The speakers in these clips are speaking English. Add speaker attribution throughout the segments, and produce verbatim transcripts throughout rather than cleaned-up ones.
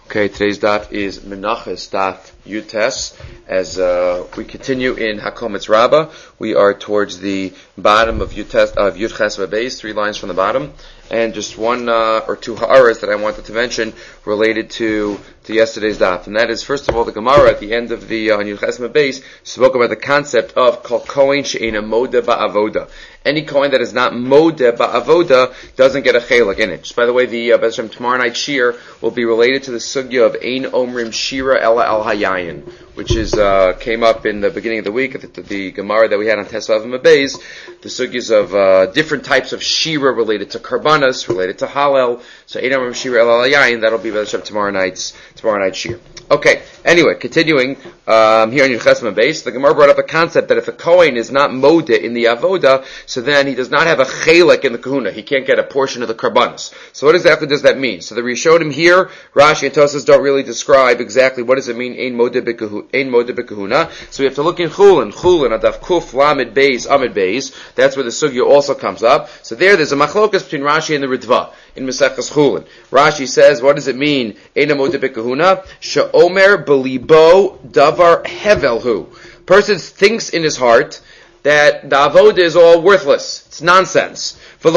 Speaker 1: Okay, today's daf is Menachos daf Yutes. As uh, we continue in Hakometz Rabbah, we are towards the bottom of Yutes of Yudches V'Beis, three lines from the bottom, and just one uh, or two ha'aras that I wanted to mention related to to yesterday's daf, and that is first of all the Gemara at the end of the uh, Yudches V'Beis spoke about the concept of kol kohen she'ena moda ba'avoda. Any kohen that is not moda ba'avoda doesn't get a chelak in it. Just by the way, the uh, Bezhem tomorrow night shir will be related to the sugya of ein omrim shira ela al hayayin, which is uh, came up in the beginning of the week at the, the Gemara that we had on Tesav and Mabez, the sugyas of uh, different types of shira related to karbanas, related to halel. So ein omrim shira ela al hayayin, that'll be Bezhem tomorrow night's tomorrow night's shir. Okay, anyway, continuing um, here on Yudches V'Beis, the Gemara brought up a concept that if a kohen is not moda in the avoda, so then he does not have a chelek in the kahuna. He can't get a portion of the karbanos. So what exactly does that mean? So the Rishonim here, Rashi and Tosas don't really describe exactly what does it mean, ein moda b'kahuna. So we have to look in Chulin, Chulin, Adaf Kuf, Lamed Beis, Amid Beis. That's where the sugya also comes up. So there, there's a machlokas between Rashi and the Ritva in Mesechus Chulin. Rashi says, what does it mean, ein moda b'kahuna? She'omer belibo davar hevelhu. Person thinks in his heart that the avodah is all worthless. It's nonsense. And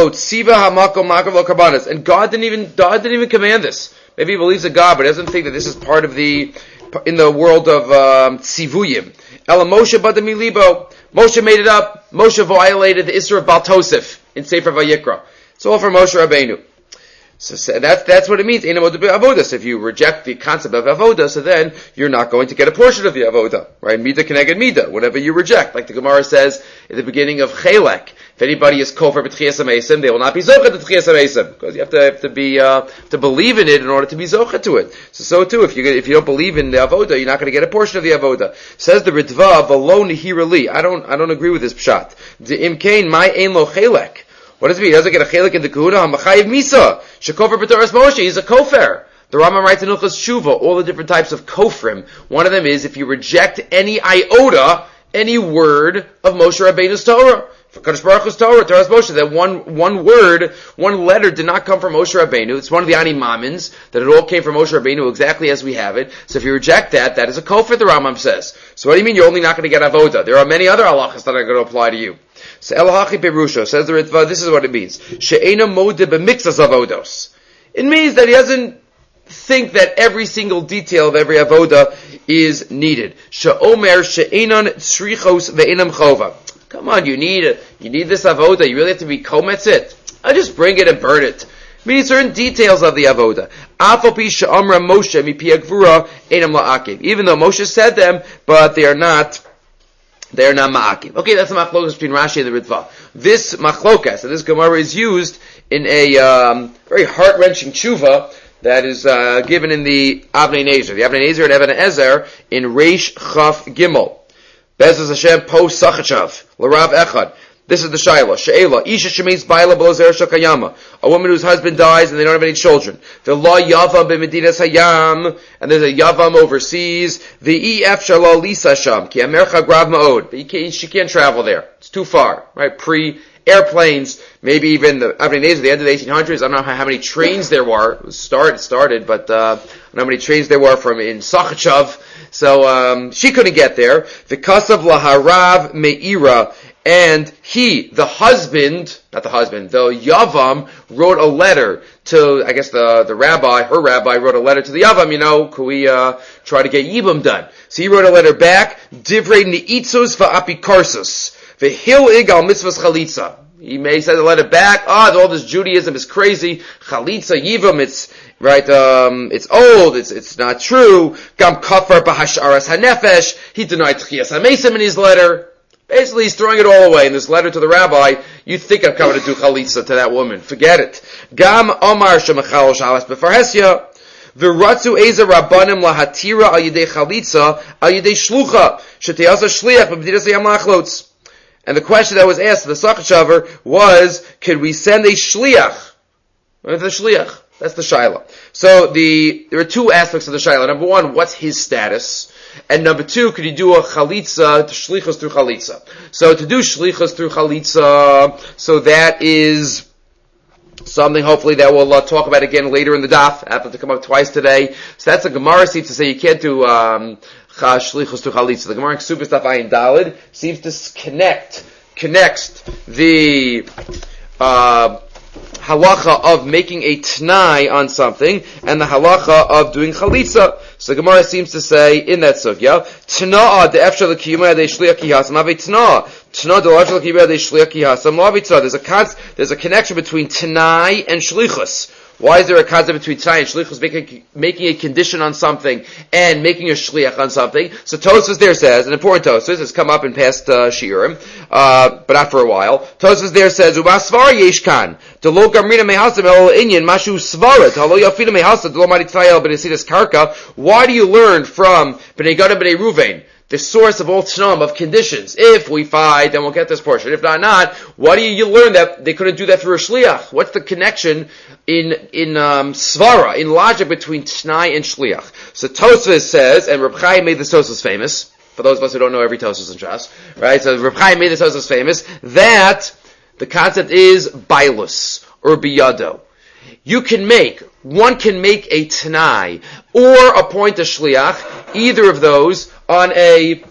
Speaker 1: God didn't even God didn't even command this. Maybe he believes in God, but doesn't think that this is part of the in the world of um, tzivuyim. Ela Moshe badamilibo. Moshe made it up. Moshe violated the Isra of Baal Tosef in Sefer Vayikra. It's all for Moshe Rabbeinu. So, so that's that's what it means. Ein avoda avoda. So if you reject the concept of avoda, so then you're not going to get a portion of the avoda, right? Mida keneged mida. Whatever you reject, like the Gemara says at the beginning of Chelek, if anybody is kofar b'tchias hamesim, they will not be zochet b'tchias hamesim, because you have to have to be uh, to believe in it in order to be zochet to it. So so too, if you if you don't believe in the avoda, you're not going to get a portion of the avoda. Says the Ritva v'lo nihirali. I don't I don't agree with this pshat. The imkain my ein lo chelek. What does it mean? He doesn't get a chelik in the kahuna. Hamachayiv misa. Shekofer b'toras Moshe. He's a kofer. The Rambam writes in Hilchos Shuva all the different types of kofrim. One of them is if you reject any iota, any word of Moshe Rabbeinu's Torah. For Kadosh Baruch Hu's Torah, Torah's Moshe, that one, one word, one letter did not come from Moshe Rabbeinu. It's one of the Ani Mamins, that it all came from Moshe Rabbeinu exactly as we have it. So if you reject that, that is a kofir, the Rambam says. So what do you mean you're only not going to get avoda? There are many other halachas that are going to apply to you. So Elahachi Perusha says the Ritva, this is what it means. She'ena modeh b'mixas avodos. It means that he doesn't think that every single detail of every avoda is needed. She'omer she'enan tzrichos ve'enam chova. Come on, you need it. You need this avoda. You really have to be kometz it. I just bring it and burn it. Meaning certain details of the avoda. Afopi she'amra Moshe mipi agvura enam la'akiv. Even though Moshe said them, but they are not. They are not ma'akiv. Okay, that's the machlokas between Rashi and the Ritva. This machlokas, and this Gemara is used in a um, very heart-wrenching tshuva that is uh, given in the Avnei Nezer. The Avnei Nezer and Even Ezer in Reish Chaf Gimel. Bezos Hashem post Sachachav L'Rav Echad. This is the Shaila. She'ela Isha Shemeis Baila B'Lozer Shakayama. A woman whose husband dies and they don't have any children. V'la Yavam B'Medinas Hayam. And there's a Yavam overseas. V'i Ef Shalal Lisa Sham. Ki Amercha Grav Ma'od. But you can't, she can't travel there. It's too far. Right? Pre airplanes. Maybe even the Avnei Nezer at the end of the eighteen hundreds. I don't know how, how many trains there were. It was start, it started, but uh, I don't know how many trains there were from in Sachachav. So um, she couldn't get there. The Kasav Laharav Meira, and he, the husband, not the husband, the Yavam, wrote a letter to, I guess the the rabbi, her rabbi, wrote a letter to the Yavam. You know, could we uh, try to get Yibam done? So he wrote a letter back. Divrei Ni'itzos va'apikarsus v'hil igal mitzvahs chalitza. He may send a letter back. Ah, oh, all this Judaism is crazy. Chalitza Yivam, it's right. Um, it's old. It's it's not true. Gam kafar b'hasharas hanefesh. He denied tchias hamesim in his letter. Basically, he's throwing it all away in this letter to the rabbi. You think I'm coming to do chalitza to that woman? Forget it. Gam omar shemachal shalas b'farhesya. V'ratzu eza rabbanim lahatira al yidei chalitza al yidei shlucha sheteyasa shliach b'b'diras yam lachlotz. And the question that was asked to the Sachachaver was, could we send a shliach? What's the shliach? That's the shaila. So the there are two aspects of the shaila. Number one, what's his status? And number two, could you do a chalitza, to shlichus through chalitza? So to do shlichus through chalitza, so that is Something hopefully that we'll uh, talk about again later in the daf. I happened to come up twice today. So that's a Gemara seems to say you can't do um, shlichus to chalitza. The Gemara Super Stuff Ayin Dalid seems to connect connects the uh, halacha of making a t'nai on something and the halacha of doing chalitza. So the Gemara seems to say in that sugya, t'na'a de'efshar l'kiyuma de shliach kihasam ave t'na'a. T'na'a de'efshar l'kiyuma de shliach kihasam ave t'na'a. There's a con- there's a connection between t'nai and shlichus. Why is there a concept between t'nai and shlichus, making, making a condition on something and making a shliach on something? So Tosfos there says, an important Tosfos, has come up in past uh, shiurim, uh, but not for a while. Tosfos there says, Uba svar yesh kan, delo gamrina mehasam el inyan, mashu svarat, halo yafina mehasam, delo maritayel benesidas karka. Why do you learn from Bnei Gad and Bnei Ruvain, the source of all t'nam, of conditions? If we fight, then we'll get this portion. If not, not, why do you, you learn that they couldn't do that through a shliach? What's the connection in, in, um, svara, in logic between t'nai and shliach? So Tosfos says, and Reb Chaim made this Tosfos famous, for those of us who don't know every Tosfos in Shas, right? So Reb Chaim made this Tosfos famous, that the concept is bailus, or biyado. You can make, one can make a t'nai, or appoint a shliach, either of those, on a,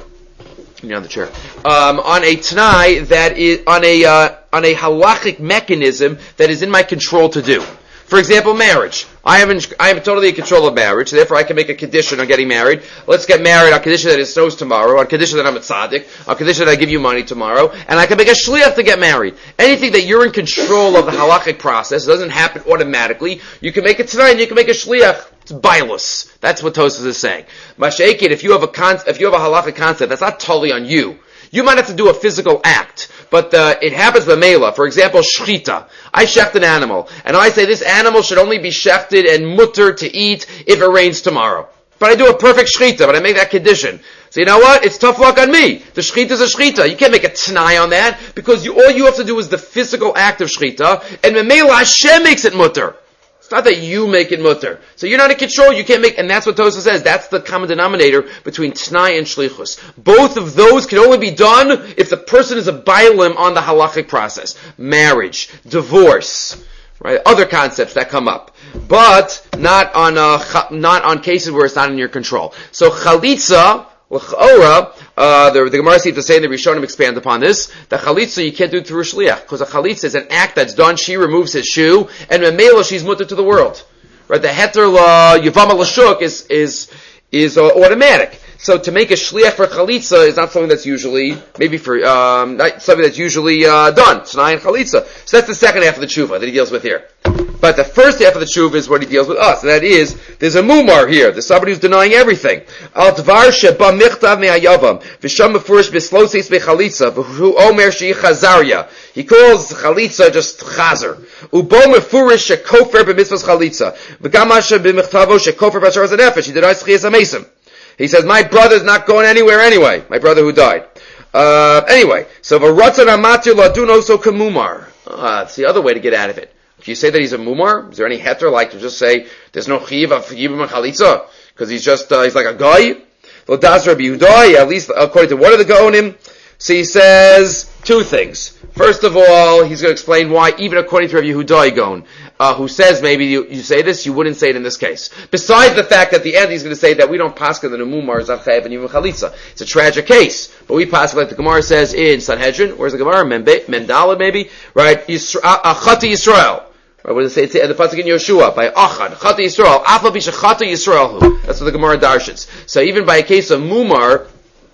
Speaker 1: you know, on the chair, um, on a t'nai that is, on a, uh, on a halachic mechanism that is in my control to do. For example, marriage. I am in, I am totally in control of marriage, therefore I can make a condition on getting married. Let's get married on condition that it snows tomorrow, on condition that I'm a tzaddik, on condition that I give you money tomorrow, and I can make a shliach to get married. Anything that you're in control of the halachic process, it doesn't happen automatically, you can make it tonight and you can make a shliach. It's bailus. That's what Tosfos is saying. Masha'ikid, if you have a con- if you have a halachic concept, that's not totally on you. You might have to do a physical act, but uh, it happens with Mela. For example, shchita. I shecht an animal, and I say this animal should only be shechted and mutter to eat if it rains tomorrow. But I do a perfect shchita, but I make that condition. So you know what? It's tough luck on me. The shchita is a shchita. You can't make a t'nai on that, because you, all you have to do is the physical act of shchita, and Mela Hashem makes it mutter. It's not that you make it mutter. So you're not in control, you can't make, and that's what Tosfos says, that's the common denominator between t'nai and shlichus. Both of those can only be done if the person is a bailim on the halachic process. Marriage, divorce, right? Other concepts that come up. But not on, uh, not on cases where it's not in your control. So chalitza, l'chora, uh, the, the Gemara seems to say, and the Rishonim expand upon this, the chalitza you can't do through a shliach, because a chalitza is an act that's done, she removes his shoe, and memela she's mutter to the world. Right? The heter la yavama l'shuk is, is, is uh, automatic. So to make a shliach for chalitza is not something that's usually, maybe for, um, not something that's usually, uh, done. T'nai and chalitza. So that's the second half of the tshuva that he deals with here. But the first half of the tshuva is what he deals with us, and that is, there's a mumar here. There's somebody who's denying everything. Al dvar sheba michtav me'ayavam, v'sham mefurish b'slosis be'chalitza, v'hu omer she'i chazarya. He calls chalitza just chazer. Ubo mefurish shekofer b'mitzvahs chalitza. V'gam asher b'michtavo shekofer b'ashar zanefesh. He denies chiyas amesim. He says, my brother's not going anywhere anyway. My brother who died. Uh, anyway, so v'ratzon amatir ladun oso kamumar. Ah, it's the other way to get out of it. Can you say that he's a mumar? Is there any heter like to just say there's no chiv of yibum and chalitza because he's just uh, he's like a guy? Well, das Rabbi Yehuda, at least according to one of the gaonim. So he says two things. First of all, he's going to explain why, even according to Rabbi Yehuda gaon, uh, who says maybe you, you say this, you wouldn't say it in this case. Besides the fact that at the end he's going to say that we don't paskin that a mumar is not chayav and yibum chalitza. It's a tragic case, but we paskin like the Gemara says in Sanhedrin. Where's the Gemara? Mendala maybe, right? Achati Yisrael. Right, what does it say? The pasuk in Yeshua by Achad Chata Yisrael. Afa bisha Chata Yisrael. That's what the Gemara darshans. So even by a case of mumar,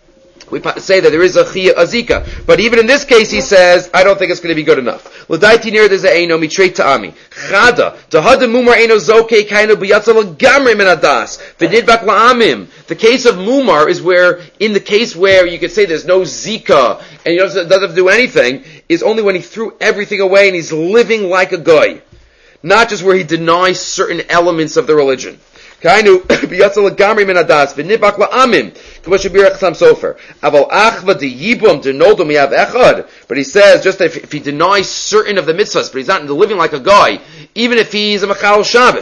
Speaker 1: we say that there is a chiyah azika. But even in this case, he says, I don't think it's going to be good enough. L'daiti near there's a eino mitrei ta'ami. Chada dahada mumar eino zoke kaino b'yatzal gamre min adas v'nidbak la'amim. The case of mumar is where, in the case where you could say there's no zika and he doesn't, doesn't have to do anything, is only when he threw everything away and he's living like a guy. Not just where he denies certain elements of the religion. But he says, just if, if he denies certain of the mitzvahs, but he's not living like a guy, even if he's a Machal Shabbos,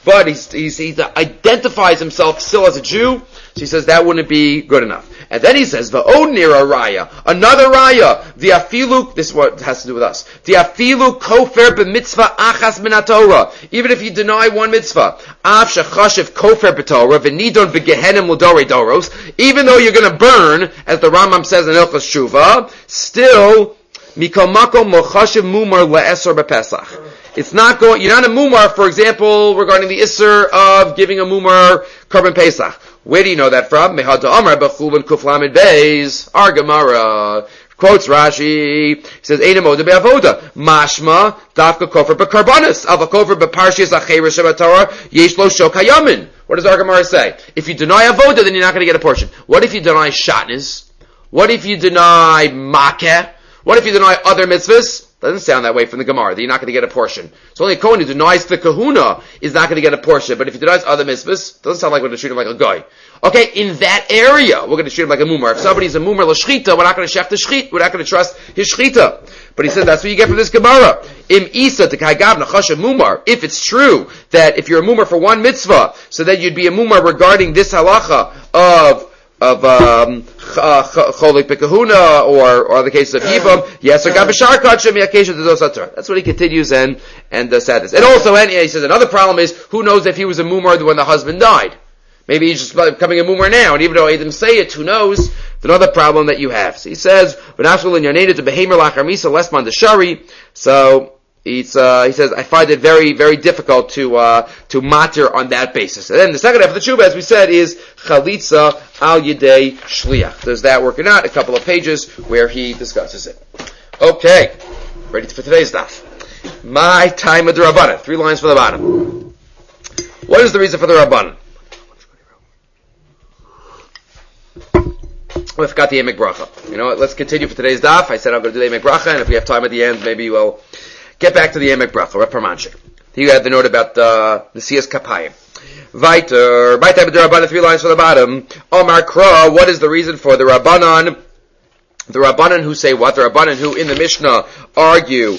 Speaker 1: but he's, he's, he identifies himself still as a Jew, so he says that wouldn't be good enough. And then he says, V'od nira raya, another raya, the afilu, this is what has to do with us, the afilu kofer b'mitzvah achas min haTorah, even if you deny one mitzvah, av shechashiv kofer b'Torah, v'nidon b'gehenim l'dorei doros, even though you're going to burn, as the Rambam says in Ilchos Shuvah, still, mikol makom mochashiv mumar le'esor b'Pesach. It's not going, you're not a mumar, for example, regarding the isser of giving a mumar korban Pesach. Where do you know that from? Mehad Amar b'chulin kuflamid beis. Our Gemara quotes Rashi. He says, "Eina moda be'avoda mashma dafka kofer b'karbanis ava kofer b'parshiyas achera shebatorah yesh lo shok hayamin." What does our Gemara say? If you deny avoda, then you're not going to get a portion. What if you deny shatnez? What if you deny makeh? What if you deny other mitzvahs? Doesn't sound that way from the Gemara, that you're not going to get a portion. So only a Kohen who denies the kahuna is not going to get a portion, but if he denies other mitzvahs, doesn't sound like we're going to treat him like a guy. Okay, in that area, we're going to treat him like a mumar. If somebody's a mumar l'shchita, we're not going to shech the shchit, we're not going to trust his shchita. But he said that's what you get from this Gemara. Im isa to kaigab nachasha mumar. If it's true that if you're a mumar for one mitzvah, so then you'd be a mumar regarding this halacha of of um cholik bekahuna or or the case of yivam, yes, or gabashar kachim occasion to those satar. That's what he continues and and uh, said this. And also, and he says another problem is who knows if he was a mumar when the husband died. Maybe he's just becoming a mumar now, and even though he didn't say it, who knows? It's another problem that you have. So he says, "V'nafshul in yarneda to behemer lachar misa lesman deshari." So. It's, uh, he says, I find it very, very difficult to, uh, to matter on that basis. And then the second half of the tshuva, as we said, is chalitza al yedei shliach. There's that working out, a couple of pages where he discusses it. Okay. Ready for today's daf. My time of the Rabbanan. Three lines for the bottom. What is the reason for the Rabbanan? We forgot the Emek Bracha. You know what? Let's continue for today's daf. I said I'm going to do the Emek Bracha, and if we have time at the end, maybe we'll get back to the Emek Bracha, Rav Parmanchik. You had the note about uh, the Siyas Kapayim. Viter, my time of the Rabbanan, three lines from the bottom. Omar Kra, what is the reason for the Rabbanan? The Rabbanan who say what? The Rabbanan who in the Mishnah argue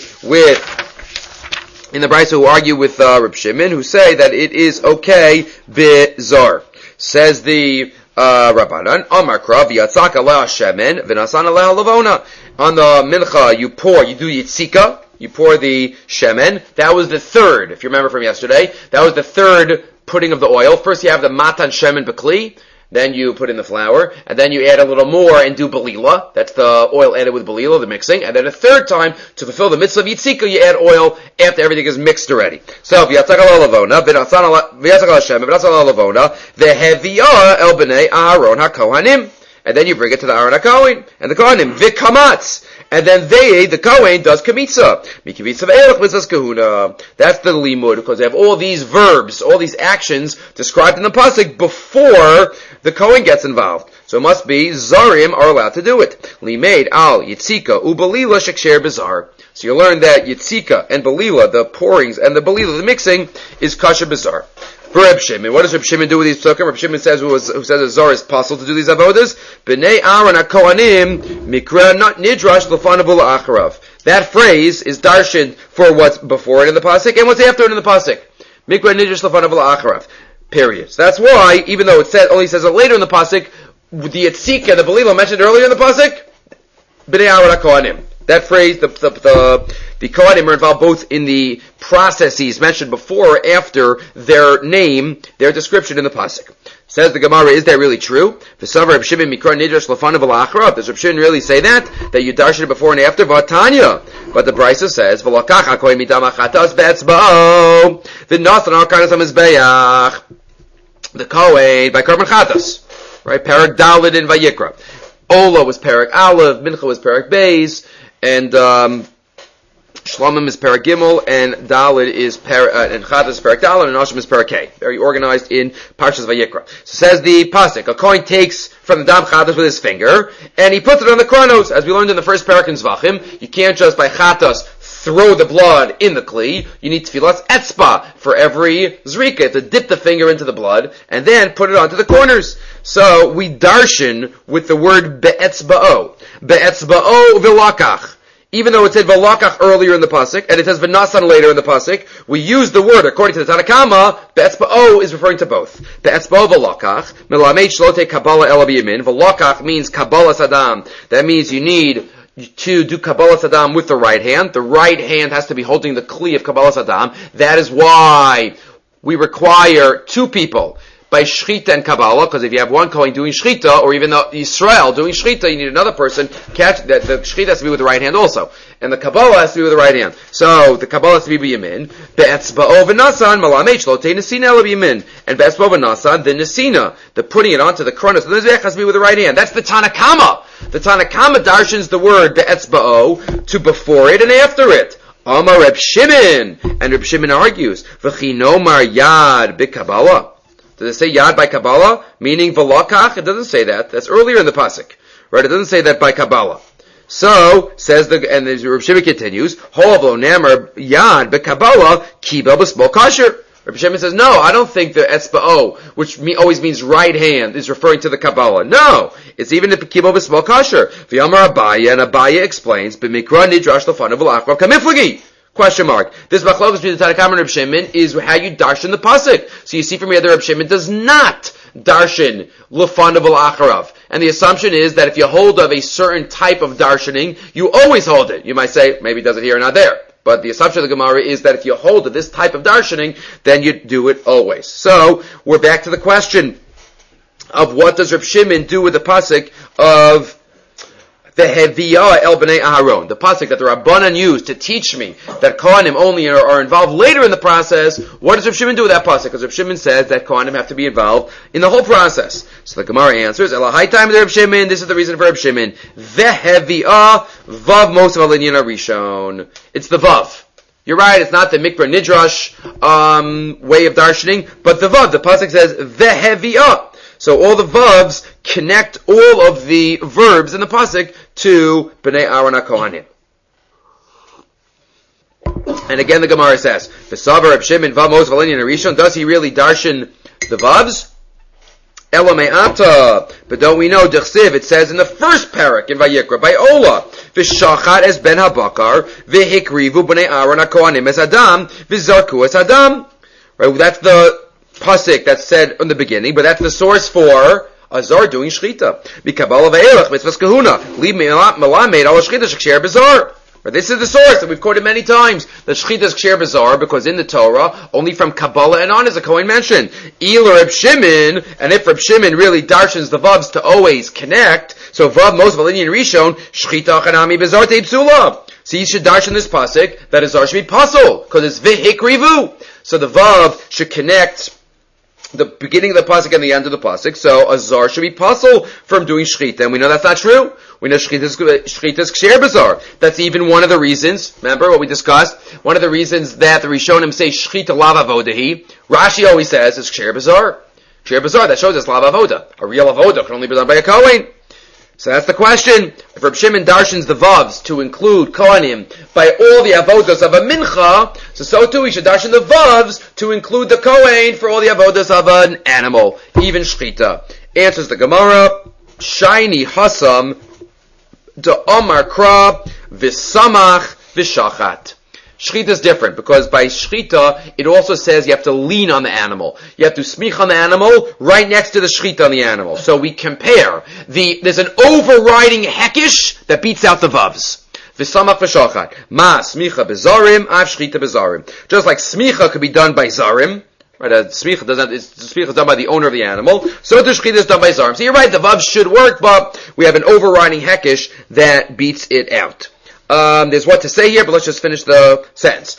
Speaker 1: with, in the Brisa who argue with uh, Reb Shimon, who say that it is okay, bizar. Says the uh, Rabbanan, Omar Kra, v'yatzak aleh shemen, v'nasan aleh lavona. On the mincha, you pour, you do yitzika, you pour the shemen. That was the third, if you remember from yesterday. That was the third putting of the oil. First you have the matan shemen bekli, then you put in the flour, and then you add a little more and do belila. That's the oil added with belila, the mixing. And then a third time, to fulfill the mitzvah of yitzika, you add oil after everything is mixed already. So, v'yatzak ala lavona, v'yatzak ala shemen, v'yatzak ala lavona, v'hevi'ah el b'nei Aharon ha-kohanim. And then you bring it to the Aaron HaKohen, and the Kohanim, v'kamatz. And then they, the Kohen, does kamitza. Mikivitza v'elech mitzvahs kahuna. That's the limud, because they have all these verbs, all these actions described in the pasuk before the Kohen gets involved. So it must be, Zarim are allowed to do it. Limeid al yitzika u'balila sheksher bizar. So you learn that yitzika and balila, the pourings, and the balila, the mixing, is kasher bizar. For Reb Shimon, what does Reb Shimon do with these psukim? Reb Shimon says, who, was, who says a zar is possible to do these avodas. B'nei Aaron HaKohanim mikra not nidrash l'fanavu la'acharav. That phrase is darshan for what's before it in the pasuk and what's after it in the pasuk. Mikra nidrash l'fanavu la'acharav. Period. So that's why, even though it says, only says it later in the pasuk, the yitzika, the belila mentioned earlier in the pasuk, b'nei Aaron HaKohanim. That phrase, the the the, the Kohanim are involved both in the processes mentioned before or after their name, their description in the pasuk. Says the Gemara, is that really true? Does Reb Shimon really say that? That you darshan it before and after? Vatanya. But the Brisa says, the the Kohen by Korban Chatas, right? Parak Daled in Vayikra. Ola was Parak Aleph, Mincha was Parak Beis, and um, Shlomim is Parak Gimel, and Daled is Parak, uh, and Chatas is Parak Daled, and Ashim is Parak K. Very organized in Parshas Vayikra. So says the pasuk, a Kohen takes from the Dam Chatas with his finger, and he puts it on the Kronos, as we learned in the first Parak in Zvachim. You can't just by Chatas throw the blood in the kli. You need tefillas etzba for every zrika, to dip the finger into the blood, and then put it onto the corners. So we darshan with the word be'etzba'o. Be'etzba'o v'lakach. even though it said Valakach earlier in the pasuk, and it says V'nasan later in the pasuk, we use the word, according to the Tanakama, Be'etzba'o is referring to both. Be'etzba'o Valakach, Melamed Shlote Kabbalah El Biyamin. Valakach means Kabbalah Sadam. That means you need to do Kabbalah Sadam with the right hand. The right hand has to be holding the Kli of Kabbalah Sadam. That is why we require two people by Shechita and Kabbalah, because if you have one Kohen doing Shechita, or even the Yisrael doing Shechita, you need another person catch that. The Shechita has to be with the right hand also, and the Kabbalah has to be with the right hand. So the Kabbalah has to be b'yamin. Be'etzba'o v'nasan malamed shlo tei nesina ela b'yamin, and be'etzba'o v'nasan the nesina, the putting it onto the kronos, the mizbech has to be with the right hand. That's the Tanakama. The Tanakama darshans the word be'etzba'o to before it and after it. Amar Reb Shimon, and Reb Shimon argues v'chinomar yad b'Kabbalah. Does it say yad by Kabbalah? Meaning Valakach? It doesn't say that. That's earlier in the pasuk. Right? It doesn't say that by Kabbalah. So, says the, and the Reb Shimon continues, Ho'avlo namar yad be Kabbalah, kiba b'smo kasher. Reb Shimon says, no, I don't think the etzba'o, which me, always means right hand, is referring to the Kabbalah. No! It's even the kiba b'smo kasher. V'yamar Abaya, and Abaya explains, b'mikra nidrash l'fanav v'lachrav kamiflagi. Question mark. This machlokes between the Tanakama and Reb Shimon is how you darshan the pasuk. So you see from here that Reb Shimon does not darshan l'fanav v'lacharav. And the assumption is that if you hold of a certain type of darshaning, you always hold it. You might say, maybe it does it here or not there. But the assumption of the Gemara is that if you hold of this type of darshaning, then you do it always. So, we're back to the question of what does Reb Shimon do with the pasuk of the Heviyah El Bnei Aharon, the pasuk that the Rabbanan used to teach me that Kohanim only are, are involved later in the process. What does Reb Shimon do with that pasuk? Because Reb Shimon says that Kohanim have to be involved in the whole process. So the Gemara answers, Elahai time Reb Shimon, this is the reason for Reb Shimon. The Heviyah Vav Mosav Alinyan Rishon. It's the Vav. You're right, it's not the Mikra Nidrash um, way of darshaning, but the Vav. The pasuk says, the Heviyah. So all the vavs connect all of the verbs in the pasuk to Bnei Aaron HaKohanim. And again the Gemara says, V'savar Reb Shimon vav mos v'linyan harishon, does he really darshan the vavs? Ela me'ata. But don't we know, Dechsiv, it says in the first parak in Vayikra, by Ola, V'shachat es ben habakar, v'hikrivu Bnei Aaron HaKohanim es adam, v'zarku es adam. Right, that's the pasuk that's said in the beginning, but that's the source for Azar doing shchita. B'kabbalah ve'elach mitzvahs kahuna. Leave melamed al shchita shekshir bizar. This is the source that we've quoted many times. The shchita is kshir bizar because in the Torah, only from Kabbalah and on is a Kohen mentioned. Il Reb Shimon, and if Reb Shimon really darshans the vavs to always connect, so vav mos v'linyan rishon shchita chanami bizar teipsula. So you should darshan this pasuk that Azar should be pasul because it's v'hikrivu. So the vav should connect the beginning of the pasuk and the end of the pasuk. So Azar should be pasul from doing shchita, and we know that's not true. We know shchita is ksher bazar. That's even one of the reasons. Remember what we discussed? One of the reasons that the Rishonim say shchita lav avodahi. Rashi always says it's ksher bazar. Ksher bazar, that shows us lav avoda. A real avoda can only be done by a kohen. So that's the question. If Reb Shimon darshans the vavs to include kohanim by all the avodas of a mincha, so so too we should darshan the vavs to include the kohen for all the avodas of an animal, even shchita. Answers the Gemara, shiny hasam de omar kra v'samach v'shachat. Shchita is different because by shchita it also says you have to lean on the animal. You have to smich on the animal right next to the shchita on the animal. So we compare the there's an overriding hekish that beats out the vavs. V'samach v'shachat. Ma smicha bezarim, av shchita bezarim. Just like smicha could be done by zarim. Right, a smicha doesn't. Smicha is done by the owner of the animal. So the shchita is done by zarim. So you're right, the vavs should work, but we have an overriding hekish that beats it out. Um, there's what to say here, but let's just finish the sentence.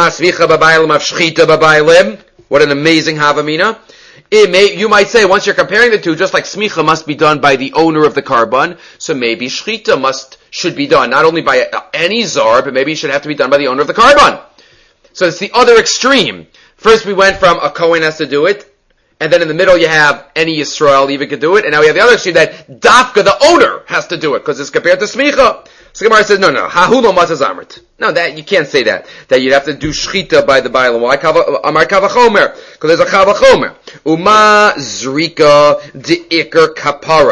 Speaker 1: What an amazing Havamina. It may, you might say, once you're comparing the two, just like smicha must be done by the owner of the carbon, so maybe shchita must, should be done, not only by any zar, but maybe it should have to be done by the owner of the carbon. So it's the other extreme. First we went from a Kohen has to do it, and then in the middle you have any Yisrael even could do it, and now we have the other extreme that Dafka, the owner, has to do it, because it's compared to smicha. So Gemara says, no, no, hahulo matazamrit. No, that, you can't say that. That you'd have to do shchita by the Bailam. Why? Amar kavachomer. Because there's a kavachomer. Uma zrika de ikar kapara.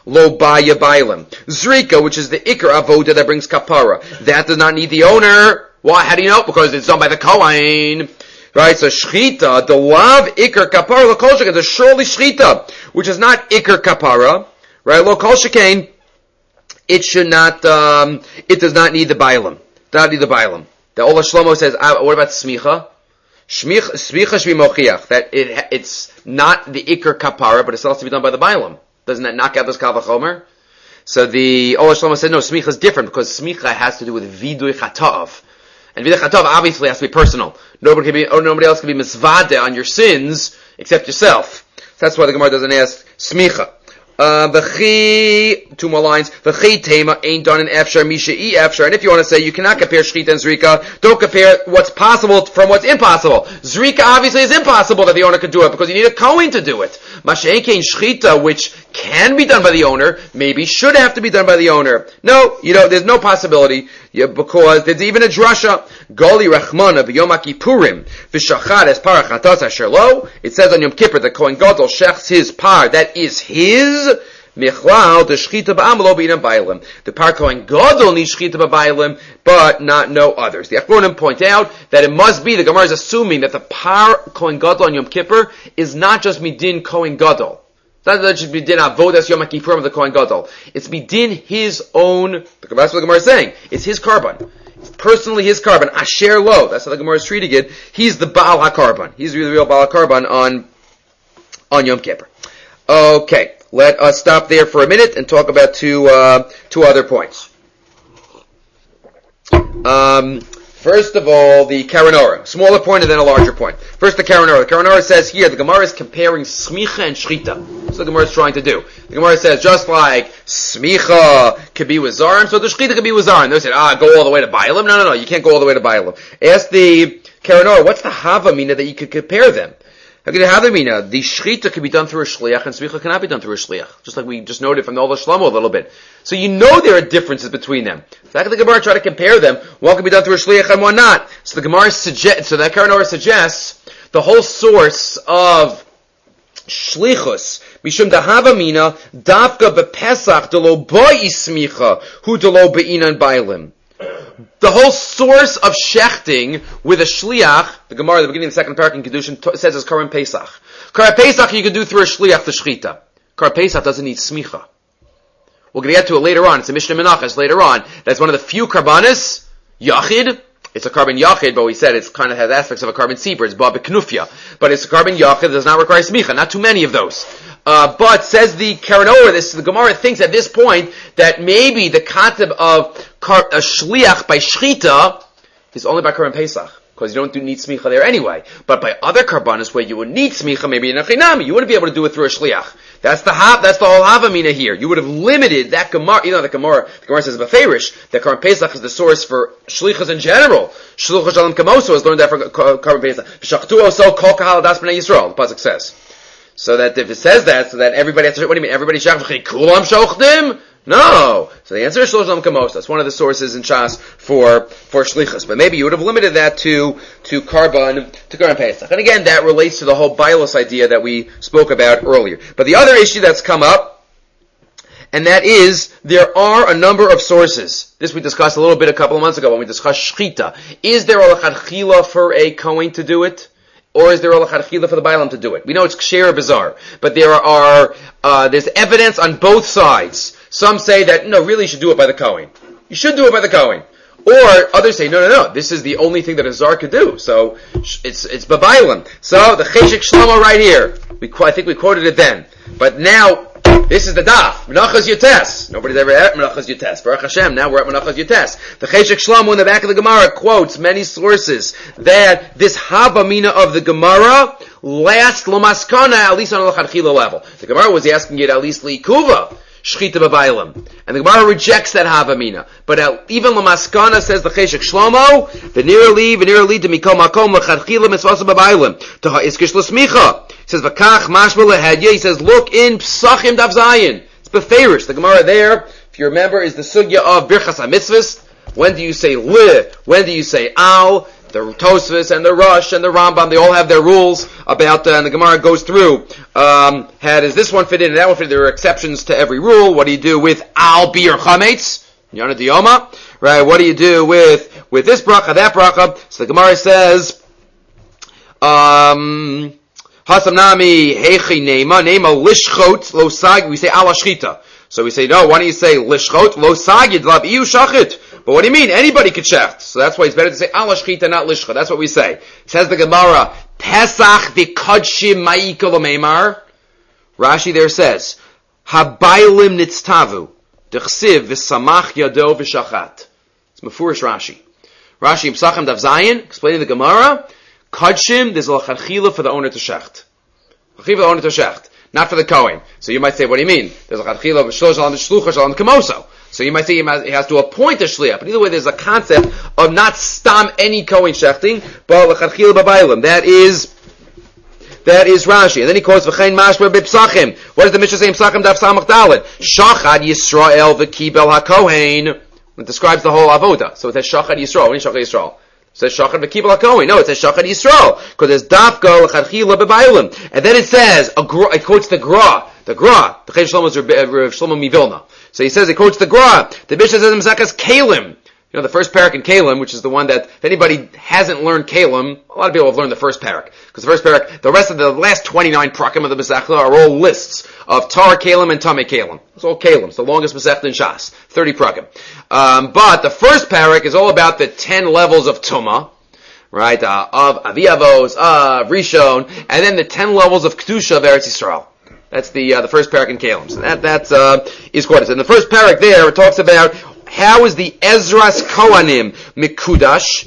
Speaker 1: lo baya bailim. Zrika, which is the ikar avoda that brings kapara, that does not need the owner. Why? How do you know? Because it's done by the kohen. Right, so shchita, the lav ikar kapara, lo kol shekain, the surely shchita, which is not ikar kapara, right, lo kol shekain, it should not, um, it does not need the bailim. Does not need the bailim. The Ola Shlomo says, ah, what about smicha? Smicha shvi mochiach, that it, it's not the ikar kapara, but it's also to be done by the bailim. Doesn't that knock out this kal v'chomer? So the Ola Shlomo said, no, smicha is different, because smicha has to do with vidui chatav. And vidui chatav obviously has to be personal. Nobody can be, or nobody else can be misvade on your sins except yourself. So that's why the Gemara doesn't ask smicha. V'chi, uh, two more lines. V'chi tema ain't done in efshar misha e efshar. And if you want to say you cannot compare shchita and zrika, don't compare what's possible from what's impossible. Zrika obviously is impossible that the owner could do it because you need a kohen to do it. Masha'enkein shchita, which can be done by the owner, maybe should have to be done by the owner. No, you know, there's no possibility. Yeah, because there's even a drasha. Goli rachmana b'yom kippurim v'shachat es par chatas asher lo. It says on Yom Kippur that Kohen Gadol shechs his par, that is his. Michlal the shchita ba'am lo b'inam bailim. The par Kohen Gadol needs shchita ba'bailim, but not no others. The Achronim point out that it must be, the Gemara is assuming that the par Kohen Gadol on Yom Kippur is not just midin Kohen Gadol. It's not that it should be din avodas Yom Kippurim of the Kohen Gadol. It's bedin his own. That's what the Gemara is saying. It's his carbon. It's personally his carbon. Asher lo. That's how the Gemara is treating it. He's the Baal HaKarban. He's the real Baal HaKarban on on Yom Kippur. Okay, let us stop there for a minute and talk about two uh, two other points. Um. First of all, the Karanora. Smaller point and then a larger point. First, the Karanora. The Karanora says here, the Gemara is comparing smicha and shchita. That's what the Gemara is trying to do. The Gemara says, just like smicha could be with zarim, so the shchita could be with zarim. They said, ah, go all the way to Bailam. No, no, no, you can't go all the way to Bailam. Ask the Karanora, what's the Havamina that you could compare them? How could you have Havamina? The shchita could be done through a shliach, and smicha cannot be done through a shliach. Just like we just noted from the Ola Shlomo a little bit. So you know there are differences between them. So how can the Gemara try to compare them? One can be done through a shliach and one not. So the Gemara suggests, so that Karanora suggests, the whole source of shlichus, mishum dahavamina, davka bepesach delo boi smicha, hu delo beinan bailim. The whole source of shechting with a shliach, the Gemara at the beginning of the second parak in Kedushin t- says it's Karan Pesach. Karan Pesach you can do through a shliach to shchita. Karan Pesach doesn't need smicha. We're going to get to it later on. It's a Mishnah Menachos later on. That's one of the few karbanis, yachid. It's a carbon yachid, but we said it kind of has aspects of a carbon seeper. It's ba beknufya. But it's a carbon yachid that does not require smicha. Not too many of those. Uh, but says the Karanor, this, the Gemara thinks at this point that maybe the concept of kar, a shliach by shchita is only by Karan Pesach. Because you don't do need smicha there anyway. But by other karbanis where you would need smicha, maybe in a chinami, you wouldn't be able to do it through a shliach. That's the ha- that's the whole havamina here. You would have limited that Gemara, you know, the Gemara, the Gemara says beferish, that Karan Pesach is the source for shlichas in general. Shluchas shalom kamoso has learned that for Karan Pesach. V'shachtu oso kol kahal das b'nei Yisrael, the pasuk says. So that if it says that, so that everybody has to, what do you mean, everybody shach v'chei kulam shochtim? No. So the answer is Shlosh Lam Kamos. That's one of the sources in Shas for, for Shlichus. But maybe you would have limited that to, to Karban, to Karban Pesach. And again, that relates to the whole Bailos idea that we spoke about earlier. But the other issue that's come up, and that is, there are a number of sources. This we discussed a little bit a couple of months ago when we discussed Shchita. Is there a Lachadchila for a Kohen to do it? Or is there a Lachadchila for the Bailam to do it? We know it's Ksher Bizarre. But there are, uh, there's evidence on both sides. Some say that, no, really you should do it by the Kohen. You should do it by the Kohen. Or others say, no, no, no, this is the only thing that a Zar could do. So, it's, it's Babailam. So, the Cheshek Shlomo right here. We, I think we quoted it then. But now, this is the daf. Menachos Yotes. Nobody's ever at Menachos Yotes. Baruch Hashem, now we're at Menachos Yotes. The Cheshek Shlomo in the back of the Gemara quotes many sources that this Havamina of the Gemara lasts Lomaskana, at least on a Lachadchila level. The Gemara was asking it at least Likuva. Shchita b'bailam. And the Gemara rejects that Havamina. But uh, even Lamaskana says the Cheshek Shlomo, v'nira li, v'nira li, d'mikom makom, l'chadchila mitzvasa b'bailam. Taha iskish l'smicha. He says, v'kach mashma lehedya. He says, look in Psachim Dav Zayin. It's beferish. The Gemara there, if you remember, is the sugya of Birchas HaMitzvahs. When do you say li? When do you say al? the Tosfos and the Rush and the Rambam, they all have their rules about, uh, and the Gemara goes through, um, how does this one fit in and that one fit in? There are exceptions to every rule. What do you do with Al Bir Chametz? Yana Diyoma? Right, what do you do with, with this bracha, that bracha? So the Gemara says, um, Hasam Nami, Hechi Nema, Nema Lishchot, Lo Sag, we say Ala Shchita. So we say, no, why don't you say Lishchot, Lo Sagid, Lab Iu Shachit? But what do you mean? Anybody could shecht. So that's why it's better to say Ala Shchita, not Lishcha. That's what we say. Says the Gemara, Pesach v'kodshim ma'ikol meimar. Rashi there says, Habaylim nitztavu, d'chsiv v'samach yado v'shachat. It's Mefurish Rashi. Rashi Psachim Daf Zayin, explaining the Gemara, Kodshim, there's a l'chadchila for the owner to shecht. L'chadchila for the owner to shecht, not for the Kohen. So you might say, what do you mean? There's a l'chadchila v'shlo shalom v'shlucha shalom kamoso. So you might say he has to appoint a shliach. But either way, there's a concept of not stam any Kohen shechting, but l'chadchila b'baylim. That is, that is Rashi. And then he quotes v'chein mashma b'psachim. What does the Mishnah say in Psachim Daf Samach Daled? Shachad Yisrael v'kibel haKohen. It describes the whole avoda. So it says Shachad Yisrael. What is Shachad Yisrael? It says Shachad v'kibel haKohen. No, it says Shachad Yisrael. Because there's Dafka l'chadchila b'baylim. And then it says, a gra, it quotes the Gra. The Gra. The Chei Shlomo is Shlomo Mivilna. So he says, he quotes the Gra. The Mishnah says in Maseches Kalim. You know, the first parak in Kalim, which is the one that, if anybody hasn't learned Kalim, a lot of people have learned the first parak. Because the first parak, the rest of the last twenty-nine prakim of the Masechta are all lists of Tar Kalim and Tamei Kalim. It's all Kalim. It's the longest Masechta in Shas. thirty prakim. Um, but the first parak is all about the ten levels of Tumah. Right? Uh, of Aviavos, of Rishon, and then the ten levels of Kedusha of Eretz Yisrael. That's the, uh, the first parak in Kalim. So that, that's, uh, is quoted. And the first parak there, it talks about how is the Ezras Kohanim Mikudash,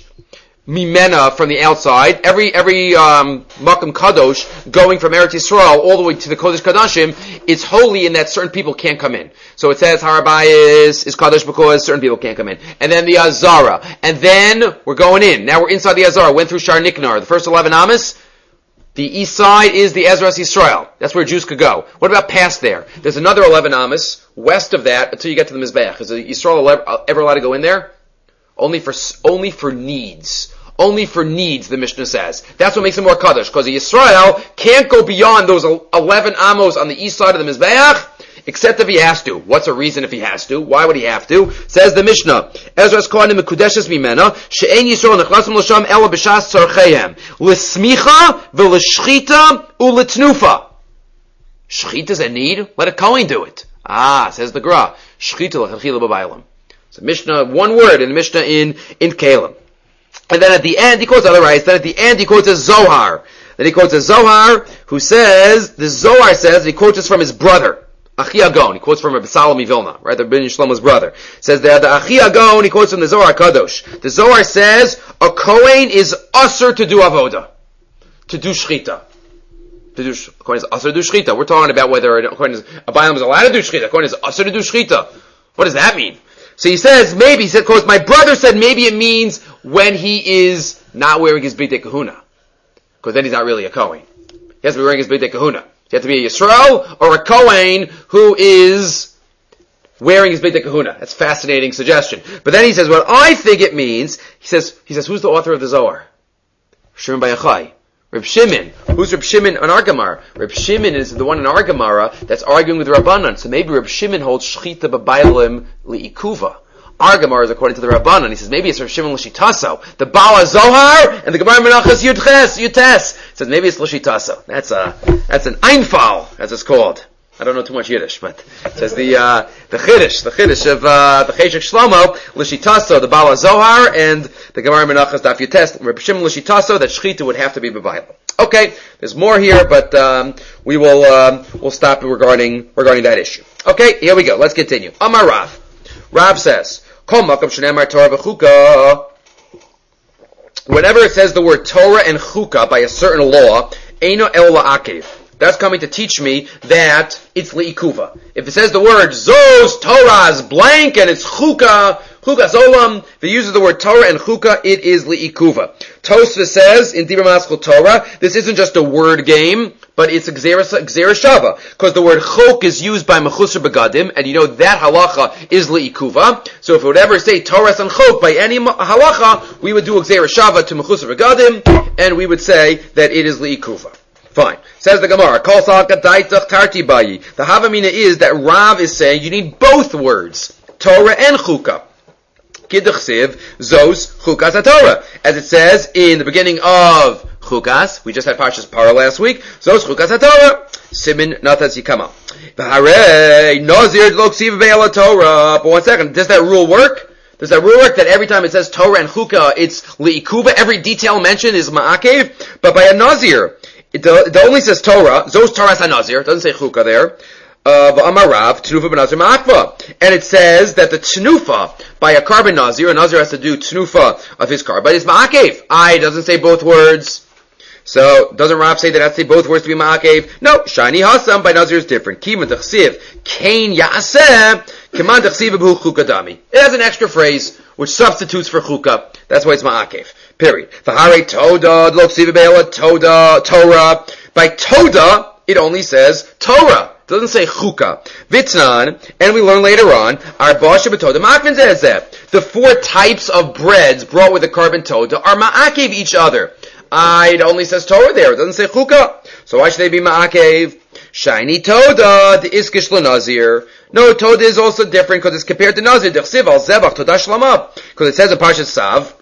Speaker 1: Mimena from the outside, every, every, um, Makam Kadosh going from Eretz Yisrael all the way to the Kodesh Kadashim, it's holy in that certain people can't come in. So it says Harabayis is Kadosh because certain people can't come in. And then the Azara. And then we're going in. Now we're inside the Azara. Went through Shar Niknar. The first eleven Amos. The east side is the Ezras Yisrael. That's where Jews could go. What about past there? There's another eleven Amos west of that until you get to the Mizbeach. Is Yisrael ever allowed to go in there? Only for, only for needs. Only for needs, the Mishnah says. That's what makes it more Kaddish. Because Yisrael can't go beyond those eleven Amos on the east side of the Mizbeach, except if he has to. What's a reason if he has to? Why would he have to? Says the Mishnah, Ezras Kohanim Mekudeshes Mimena, She'en Yisrael Nechlasim L'Sham Ela B'Shas Tzarcheihem, L'Smicha V'L'Shchita U'L'Tnufa. Shchita's a need? Let a Kohen do it. Ah, says the Gra, Shchita L'Chadchila B'Bailam. So Mishnah, one word in Mishnah in, in Kalim. And then at the end, he quotes other rights. Then at the end, he quotes a Zohar. Then he quotes a Zohar, who says, the Zohar says, he quotes this from his brother. Achi Agon, he quotes from Rabbi Salom Vilna, right, the Ben Shlomo's brother. Says that the Achi Agon, he quotes from the Zohar Kadosh. The Zohar says, a Kohen is usher to do avoda. To do shchita. To do, a Kohen is usher to do shchita. We're talking about whether a Kohen is, a Bailam is allowed to do shchita. A Kohen is usher to do shchita. What does that mean? So he says, maybe, he said, because my brother said maybe it means when he is not wearing his B'dei Kahuna. Because then he's not really a Kohen. He has to be wearing his B'dei Kahuna. You have to be a Yisrael or a Kohen who is wearing his B'dei Kahuna. That's a fascinating suggestion. But then he says, what I think it means, he says, he says, who's the author of the Zohar? Shimon Bar Yochai. Reb Shimon. Who's Reb Shimon in our Gemara? Reb Shimon is the one in our Gemara that's arguing with Rabbanan. So maybe Reb Shimon holds Shchita B'Bailim Li'ikuva. Our Gemara is according to the Rabbanan. He says maybe it's Reb Shimon L'Shitaso. The Bala Zohar and the Gemara Menachos Yudches Yutes. Says maybe it's L'Shitaso. That's a that's an Einfall, as it's called. I don't know too much Yiddish, but it says the uh, the Chiddush, the Chiddush of uh, the Cheshek Shlomo, L'Shitaso, the Bala Zohar, and the Gemara Menachos Daf Yutes. Reb Shimon L'Shitaso, that Shchita would have to be b'Bible. Okay, there's more here, but um, we will um, we'll stop regarding regarding that issue. Okay, here we go. Let's continue. Amar Rav. Rav says, whenever it says the word Torah and Chukah by a certain law, Eino El La'akev. That's coming to teach me that it's Li'ikuva. If it says the word Zos Torah is blank and it's Chukah, Chukas olam, if it uses the word Torah and Chuka, it is li'ikuva. Tosfos says, in Dibur Maschil Torah, this isn't just a word game, but it's Gzeira Shava, because the word chok is used by Mechusar Begadim, and you know that halacha is li'ikuva. So if we would ever say Torah and chok by any halacha, we would do Gzeira Shava to Mechusar Begadim, and we would say that it is li'ikuva. Fine. Says the Gemara, Kol Salka Daitach Tarti Bayi. The Havamina is that Rav is saying you need both words, Torah and Chuka. Kidduchsiv, Zos, Chukas HaTorah. As it says in the beginning of Chukas, we just had Parshas Para last week, Zos, Chukas HaTorah. Simin Natas Yikama. V'harei, Nazir Loksiv Be'ala Torah. But one second, does that rule work? Does that rule work that every time it says Torah and Chuka, it's Li'ikuva, every detail mentioned is Ma'akev? But by a Nazir, It, uh, it only says Torah. Zos Torah HaNazir. It doesn't say Chuka there. V'amarav, Tnufa b'Nazir Ma'akva. And it says that the Tnufa by a carbon Nazir, a Nazir has to do Tnufa of his carbon, is Ma'akev. I doesn't say both words. So, doesn't Rav say that I have to say both words to be Ma'akev? No. Shani Hasam by Nazir is different. Kima T'chsiv, Kain Ya'aseh, Kiman T'chsiv b'hu Chuka Dami. It has an extra phrase, which substitutes for Chuka. That's why it's Ma'akev. Period. V'harei Toda, L'ksiv Be'ela Toda, Torah. By Toda, it only says Torah. It doesn't say Chuka. Vitnan, and we learn later on, Arba Shebetoda Ma'akvin Zezeh. The four types of breads brought with the carbon Toda are Ma'akev each other. I, it only says Torah there. It doesn't say Chuka. So why should they be Ma'akev? Shiny Toda, the Iskish L'Nazir. No, Toda is also different because it's compared to Nazir. D'chsiv al Zevach Toda Shlama. Because it says in Parshas Sav,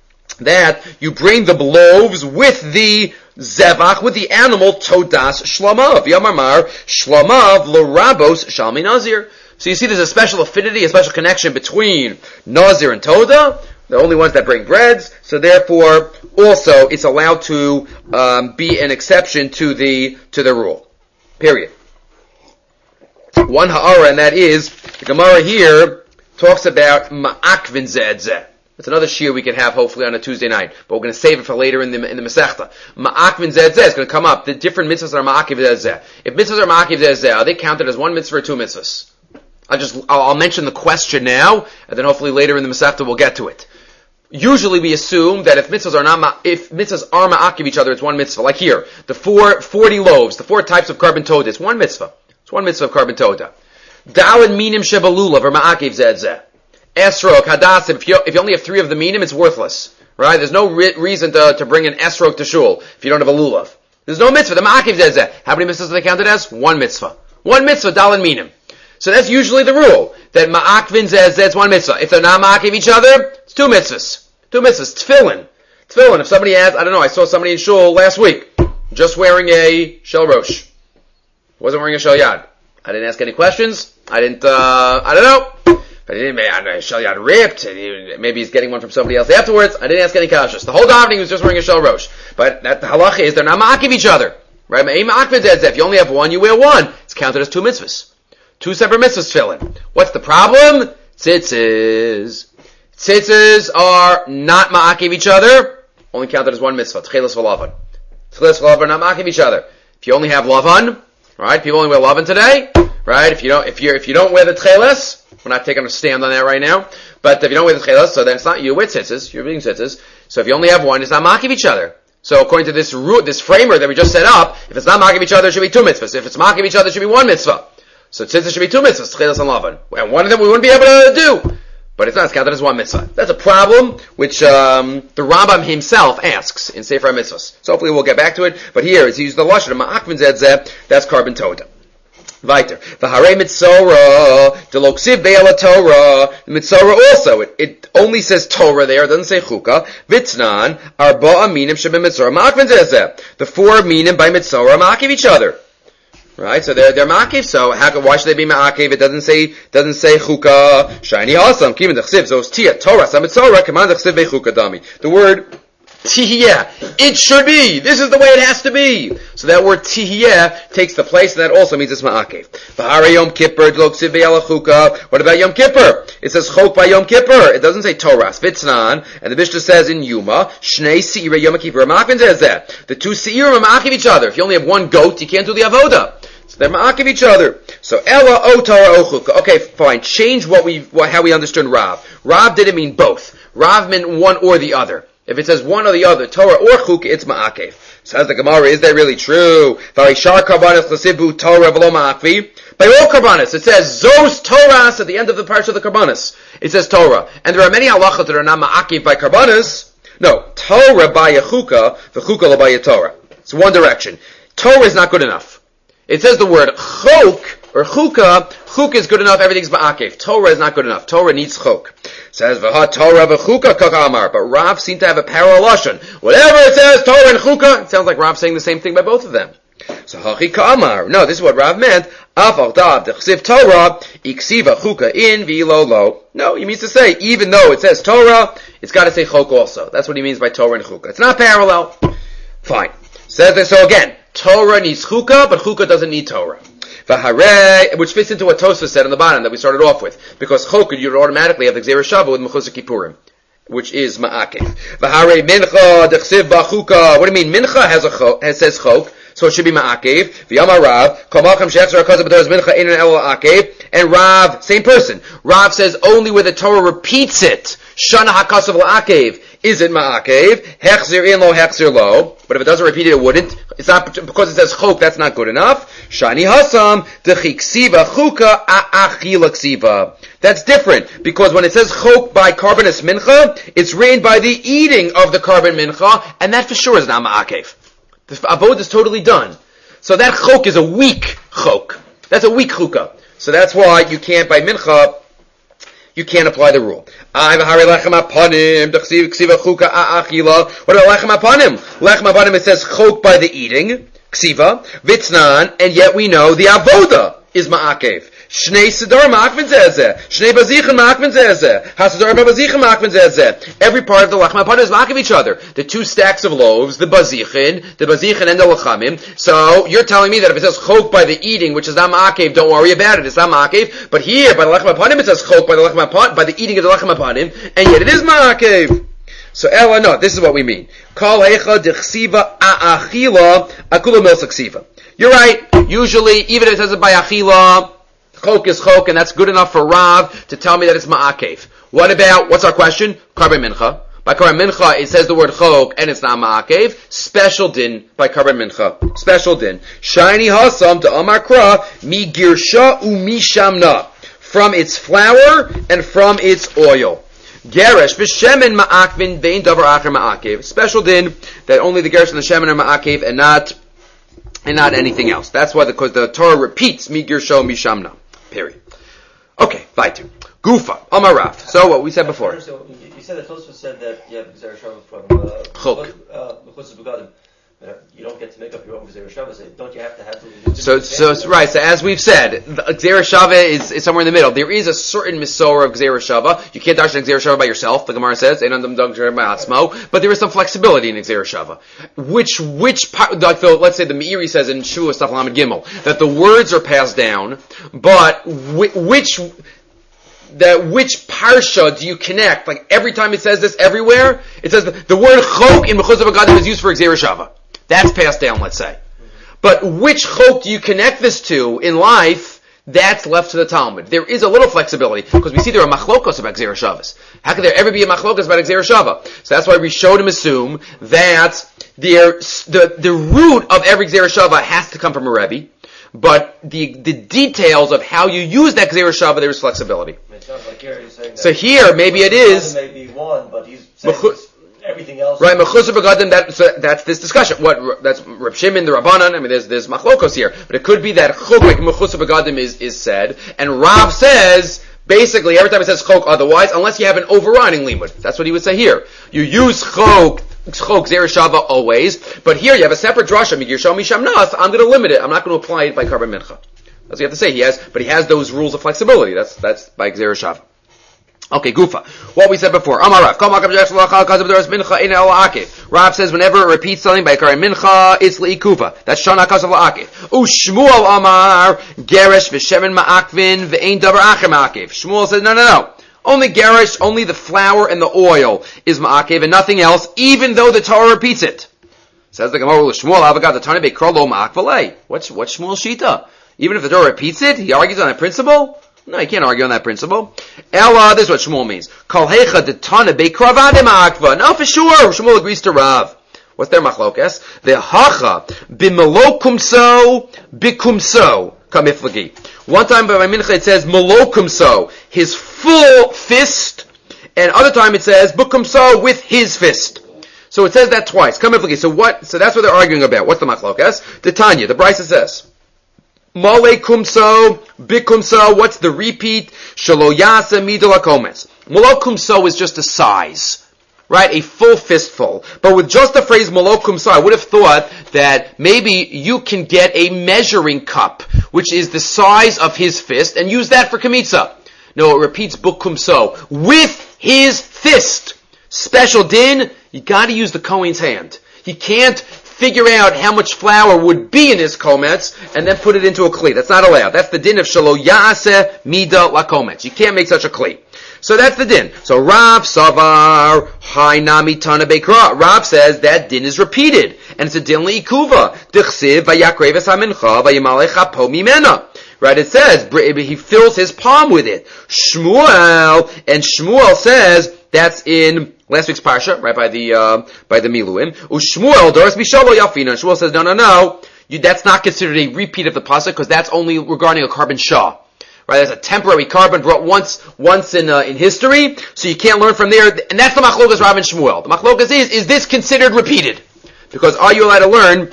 Speaker 1: that you bring the loaves with the zevach, with the animal, todas shlamav. Yamarmar, shlamav l'rabos shalmi nazir. So you see there's a special affinity, a special connection between nazir and toda, the only ones that bring breads, so therefore, also, it's allowed to um, be an exception to the to the rule. Period. One ha'ara, and that is, the Gemara here talks about ma'akvin zedzeh. It's another shiur we can have hopefully on a Tuesday night, but we're going to save it for later in the in the Masechta. Ma'akvin zedzeh is going to come up. The different mitzvahs are ma'akiv zedzeh. If mitzvahs are ma'akiv zedzeh, are they counted as one mitzvah or two mitzvahs? I'll just I'll, I'll mention the question now, and then hopefully later in the Masechta we'll get to it. Usually we assume that if mitzvahs are not ma- if mitzvahs are ma'akiv each other, it's one mitzvah. Like here, the four forty loaves, the four types of carbon toda, it's one mitzvah. It's one mitzvah of carbon toda. Dalin minim shebalulav or ma'akiv zedzeh. Esrog, Hadasim, if you, if you only have three of the minim, it's worthless. Right? There's no re- reason to, to bring an esrog to shul if you don't have a lulav. There's no mitzvah. The ma'akiv zedzeh. How many mitzvahs are they counted as? One mitzvah. One mitzvah, dalin minim. So that's usually the rule. That ma'akvin zedzeh, it's one mitzvah. If they're not ma'akiv each other, it's two mitzvahs. Two mitzvahs. Tefillin. Tefillin. If somebody asks, I don't know, I saw somebody in shul last week, just wearing a shel rosh. Wasn't wearing a shel yad. I didn't ask any questions. I didn't, uh, I don't know. But shel yad ripped. Maybe he's getting one from somebody else afterwards. I didn't ask any kashas. The whole davening was just wearing a shel rosh. But that the halacha is they're not ma'akiv each other. Right? If you only have one, you wear one. It's counted as two mitzvahs. Two separate mitzvahs tefillin. What's the problem? Tzitzis. Tzitzis are not ma'akiv each other. Only counted as one mitzvah. Tchelas v'lavan. Tchelas v'lavan are not ma'akiv each other. If you only have lavan, right? People only wear lavan today. Right? If you don't, if you if you don't wear the tchelas, we're not taking a stand on that right now. But if you don't wear the tchelas, so then it's not you with tzitzis. You're being tzitzis. So if you only have one, it's not ma'akiv each other. So according to this root, this framework that we just set up, if it's not ma'akiv each other, it should be two mitzvahs. If it's ma'akiv each other, it should be one mitzvah. So tzitzis should be two mitzvahs, tchelas and lavan. And one of them we wouldn't be able to do. But it's not, it's counted as one mitzvah. That's a problem which um, the Rambam himself asks in Sefer HaMitzvahs. So hopefully we'll get back to it. But here, it's used the lashon of ma'akvin zedzeh, that's carbon toda. Weiter. V'harei mitzorah, the loksiv be'ela Torah. The mitzorah also, it, it only says Torah there, it doesn't say chukah. Vitnan, arba'a minim shebim mitzorah, ma'akvin zedzeh. The four minim by mitzorah ma'akiv each other. Right? So they're, they're ma'akiv, so how, why should they be ma'akiv? It doesn't say, doesn't say chukah. Shiny hasam, kimin d'chsiv, zos tia, Torah, sa mitzorah, kaman d'chsiv be'chukah dami. The word tihiyeh. It should be. This is the way it has to be. So that word tihiyeh takes the place, and that also means it's ma'akev. V'harei Yom Kippur, d'loksiv be'ela chukah. What about Yom Kippur? It says chok by Yom Kippur. It doesn't say Torah. Vitznan, and the Mishnah says in Yuma, Shnei seirei Yom Kippur. Ma'akev says that. The two seirim are ma'akev each other. If you only have one goat, you can't do the avoda. So they're ma'akev each other. So Ella O Torah O Chuka. Okay, fine. Change what we what, how we understood Rav. Rav didn't mean both. Rav meant one or the other. If it says one or the other, Torah or Chuka, it's Ma'akev. Says the Gemara, is that really true? V'ayishar karbanos l'sibu Torah v'lo Ma'akvi. By all karbanos, it says Zos Torahs at the end of the parsha of the karbanos. It says Torah, and there are many halachot that are not Ma'akev by karbanos. No, Torah by a Chuka, the Chuka by a Torah. It's one direction. Torah is not good enough. It says the word Chok or Chuka. Chuk is good enough. Everything's Ma'akev. Torah is not good enough. Torah needs Chok. Says V'ha Torah v'Chuka kakamar. But Rav seemed to have a parallel lashon. Whatever it says, Torah and Chuka, it sounds like Rav saying the same thing by both of them. So Hachi Kamar. No, this is what Rav meant. Afal dab dechsiv Torah iksiva Chuka in v'ilo lo. No, he means to say even though it says Torah, it's got to say Chok also. That's what he means by Torah and Chuka. It's not parallel. Fine. Says this. So again, Torah needs Chuka, but Chuka doesn't need Torah. V'harei, which fits into what Tosfos said on the bottom that we started off with, because Chok you'd automatically have the Gzeira Shava with Mechusar Kippurim, which is Ma'akev. V'harei mincha dechsiv b'Chuka. What do you mean? Mincha has a chok, has says Chok, so it should be Ma'akev. V'yamar Rav kol malcham she'echzer hakazav b'Torah mincha einan elo Ma'akev. And Rav, same person. Rav says only where the Torah repeats it. Shana hakasav la'akev. Is it Ma'akev? Hechzir in lo, hechzir lo. But if it doesn't repeat it, it wouldn't. It's not, because it says Chok, that's not good enough. Shani hasam, dechi ksiva chuka a'achila ksiva. That's different, because when it says Chok by karbanos mincha, it's written by the eating of the karban mincha, and that for sure is not Ma'akev. The avod is totally done. So that Chok is a weak Chok. That's a weak chuka. So that's why you can't, by mincha, you can't apply the rule. What about lechem apanim? Lechem apanim, it says chok by the eating, ksiva, vitznan, and yet we know the avoda is ma'akev. Shnei sedar ma'akvin zezeh. Shnei bazichen ma'akvin zezeh. Hasedar bazichen ma'akvin zezeh. Every part of the lechem apanim is ma'akev each other. The two stacks of loaves, the bazichen, the bazichen and the lechamim. So you're telling me that if it says chok by the eating, which is not ma'akev, don't worry about it. It's not ma'akev. But here, by the lechem apanim, it says chok by the lechem apanim, by the eating of the lechem apanim, and yet it is ma'akev. So Ella, no, this is what we mean. Kol hecha dechsiva a'achila akula milsa ksiva. You're right. Usually, even if it says it by achila, Chok is Chok, and that's good enough for Rav to tell me that it's Ma'akev. What about, what's our question? Karban Mincha. By Karban Mincha, it says the word Chok, and it's not Ma'akev. Special din by Karban Mincha. Special din. Shiny Hasam to Amar Kra, mi girsha u mi shamna. From its flour and from its oil. Geresh, b'shemen ma'akvin, vein davar acher ma'akev. Special din that only the Geresh and the Shemen are Ma'akev and not, and not anything else. That's why the, because the Torah repeats mi girsha u mi shamna. Period. Okay, weiter. Gufa, Amarav. So what we said before.
Speaker 2: So you said that Tosfos said that you have Gzeira Shava from uh,
Speaker 1: Chok.
Speaker 2: Mechusar Begadim. You don't get to make up your own Gzeira Shava. So don't you have to have to?
Speaker 1: So, so it's right. So as we've said, Gzeira Shava is, is somewhere in the middle. There is a certain Misorah of Gzeira Shava. You can't darshan Gzeira Shava by yourself. The Gemara says, but there is some flexibility in Gzeira Shava. Which which part? Like the, let's say the Meiri says in Shua Staf Lamed Gimel that the words are passed down, but which that which parsha do you connect? Like every time it says this everywhere, it says the, the word Chok in Mechusar Begadim is used for Gzeira Shava. That's passed down, let's say. But which Chok do you connect this to in life? That's left to the Talmud. There is a little flexibility, because we see there are machlokos about Gzeira Shavas. How could there ever be a machlokos about a Gzeira Shava? So that's why we showed him assume that there, the, the root of every Gzeira Shava has to come from a Rebbe, but the, the details of how you use that Gzeira Shava, there is flexibility.
Speaker 2: It sounds like here you're saying that
Speaker 1: so here, maybe it is...
Speaker 2: Maybe one, but he's saying this, everything else...
Speaker 1: Right, Mechusar Begadim, that, so that's this discussion. What, that's Reb Shimon, the Rabbanan, I mean, there's, there's machlokos here. But it could be that Chok, like Mechusar Begadim is, is said, and Rav says, basically, every time it says Chok otherwise, unless you have an overriding limud. That's what he would say here. You use Chok, Chok, Gzeira Shava always, but here you have a separate drasha, Migir Shal Misham Nas, I'm going to limit it. I'm not going to apply it by Karban Mincha. That's what you have to say. He has, but he has those rules of flexibility. That's, that's by Gzeira Shava. Okay, Gufa. What we said before. Amar Rav. Rav says whenever it repeats something by Karban Mincha, it's Le'ikuva. That's Shana Kasav La'akev. U'Shmuel Amar, Geresh v'Shemen Ma'akvin v'Ein Davar Acher Ma'akev. Shmuel says, no, no, no. Only Geresh, only the flour and the oil is Ma'akev and nothing else, even though the Torah repeats it. Says the Gemara, Shmuel Avagad, the Tana Beikro Lo Ma'akvalei. What's, what's Shmuel's Shita? Even if the Torah repeats it, he argues on that principle? No, you can't argue on that principle. Ella, this is what Shmuel means. Kol hecha detana bekravadim akva. No, for sure, Shmuel agrees to Rav. What's their machlokas? Ve'hacha b'melokumso bikumso kamiflagi. One time by Mincha it says melokumso, his full fist, and other time it says bikumso, with his fist. So it says that twice. Kamiflagi. So what? So that's what they're arguing about. What's the machlokas? The Tanya, the Brisa says. Mole kumso, bikumso, what's the repeat? Shalo yasa midala komes. Molo kumso is just a size. Right? A full fistful. But with just the phrase molo kumso, I would have thought that maybe you can get a measuring cup, which is the size of his fist, and use that for kamitza. No, it repeats bukumso. With his fist. Special din, you gotta use the Kohen's hand. He can't figure out how much flour would be in his kometz, and then put it into a kli. That's not allowed. That's the din of shalo yaseh mida la kometz. You can't make such a kli. So that's the din. So Rav Savar, Hainami Tana Bekra. Rav says that din is repeated. And it's a din li'ikuva. Dichsiv vayakreves hamincha vayimalecha po mimena. Right, it says, he fills his palm with it. Shmuel, and Shmuel says, that's in last week's parsha, right, by the, uh, by the Miluim. Ushmuel, Doris Mishalo Yafina. And Shmuel says, no, no, no, you, that's not considered a repeat of the pasuk, because that's only regarding a carbon shah. Right, there's a temporary carbon brought once, once in, uh, in history, so you can't learn from there, and that's the machlokas Rav and Shmuel. The machlokas is, is this considered repeated? Because are you allowed to learn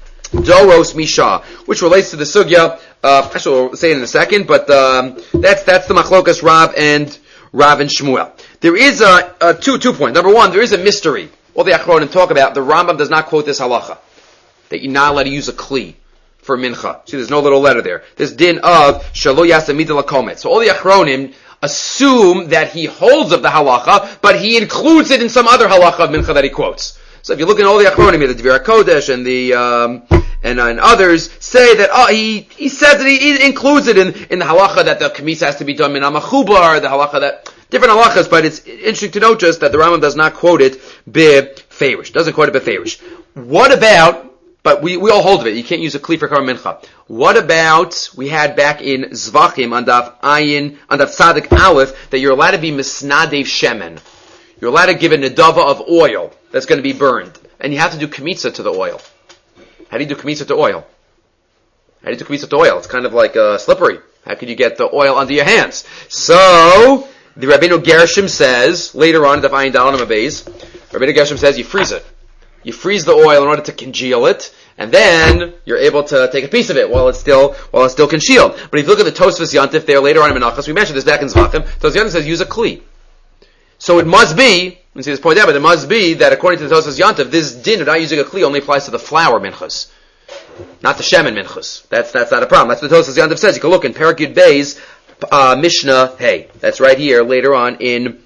Speaker 1: Doros Misha, which relates to the sugya, uh, actually we'll say it in a second, but, um, that's, that's the machlokas Rav and, Rav and Shmuel. There is a, a two, two points. Number one, there is a mystery. All the Achronim talk about, the Rambam does not quote this halacha, that you're not allowed to use a kli for mincha. See, there's no little letter there. This din of shalo yasa midala komet. So all the Achronim assume that he holds of the halacha, but he includes it in some other halacha of mincha that he quotes. So if you look at all the Achronim, the Dvir HaKodesh and the, um, and, uh, and others say that, oh, he, he says that he, he includes it in, in the halacha that the kamis has to be done min amachubar, the halacha that, different halachas, but it's interesting to note just that the Rambam does not quote it beferish, doesn't quote it beferish. What about, but we, we all hold of it, you can't use a kli for karban mincha. What about, we had back in Zvachim, on Daf Ayin, on Daf Tzadik Aleph, that you're allowed to be misnadev shemen. You're allowed to give a nedava of oil that's going to be burned. And you have to do kamitza to the oil. How do you do kamitza to oil? How do you do kamitza to oil? It's kind of like uh, slippery. How could you get the oil under your hands? So, the Rabbeinu Gershom says, later on, in the Ayin Dalan Mabeis, Rabbeinu Gershom says you freeze it. You freeze the oil in order to congeal it, and then you're able to take a piece of it while it's still, while it's still congealed. But if you look at the Tosfos Yantif there later on in Menachos, we mentioned this back in Zvachim, Tosfos Yantif says use a kli. So it must be, you see this point out, but it must be that according to the Tosfos Yantif, this din of not using a kli only applies to the flour minchas, not the shemen minchas. That's, that's not a problem. That's what the Tosfos Yantif says. You can look in Perek Yud Beis, uh, Mishnah, hey, that's right here, later on in,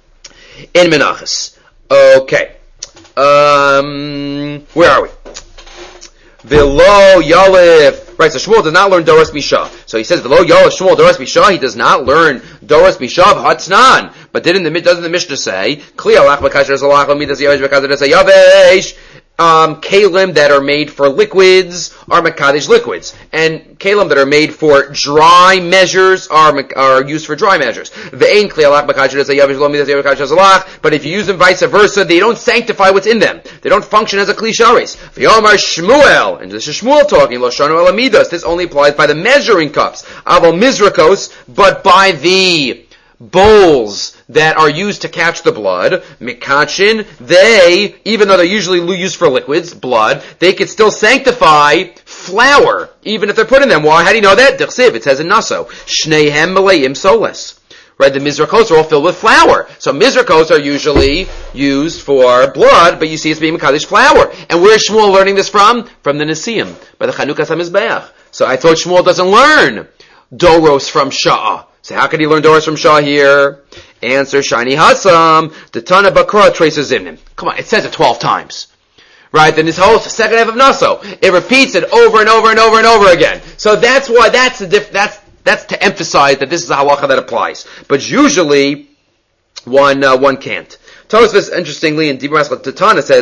Speaker 1: in Menachos. Okay. Um, where are we? V'lo Yalef. Right, so Shmuel does not learn Doros Misha. So he says, V'lo Yalef Shmuel Doros Misha. He does not learn Doros Misha of Hatznan. But didn't the, doesn't the Mishnah say, Kli alach b'kasher zalach l'midas yavesh b'kasher yavesh. Um, kalim that are made for liquids are mekadesh liquids, and kalim that are made for dry measures are are used for dry measures. But if you use them vice versa, they don't sanctify what's in them. They don't function as a kli sharis. V'yomar Shmuel, and this is Shmuel talking. Lo shanu el amidos. This only applies by the measuring cups. Aval mizrakos, but by the bowls that are used to catch the blood, mikachin, they, even though they're usually used for liquids, blood, they could still sanctify flour, even if they're put in them. Why? How do you know that? Dichsiv, it says in Naso, Shnehem Maleim Soles. Right, the mizrakos are all filled with flour. So mizrakos are usually used for blood, but you see it's being mekadesh flour. And where is Shmuel learning this from? From the Nesiim, by the Chanukas HaMizbeach. So I thought Shmuel doesn't learn Doros from Sha'ah. So how could he learn Doros from Shah here? Answer, Shani Hassam, the Tana Bakra traces in him. Come on, it says it twelve times. Right? Then this whole second half of Naso, it repeats it over and over and over and over again. So that's why, that's the diff, that's, that's to emphasize that this is a halacha that applies. But usually, one, uh, one can't. Tosfos, interestingly, in Dibur Maskal Tana says,